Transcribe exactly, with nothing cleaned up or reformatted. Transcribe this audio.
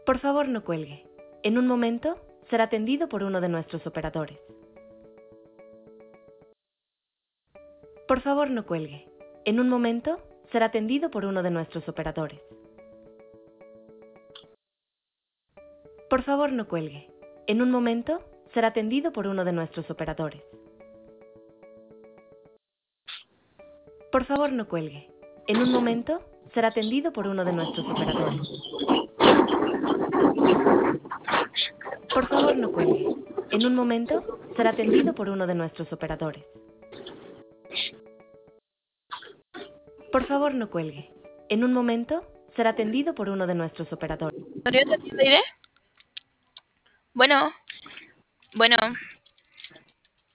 Por favor, no cuelgue. En un momento será atendido por uno de nuestros operadores. Por favor, no cuelgue. En un momento será atendido por uno de nuestros operadores. Por favor, no cuelgue. En un momento será atendido por uno de nuestros operadores. Por favor, no cuelgue. En un momento será atendido por uno de nuestros operadores. Por favor, no cuelgue. En un momento será atendido por uno de nuestros operadores. Por favor, no cuelgue. En un momento será atendido por uno de nuestros operadores. ¿Te atiende, Irene? Bueno, bueno.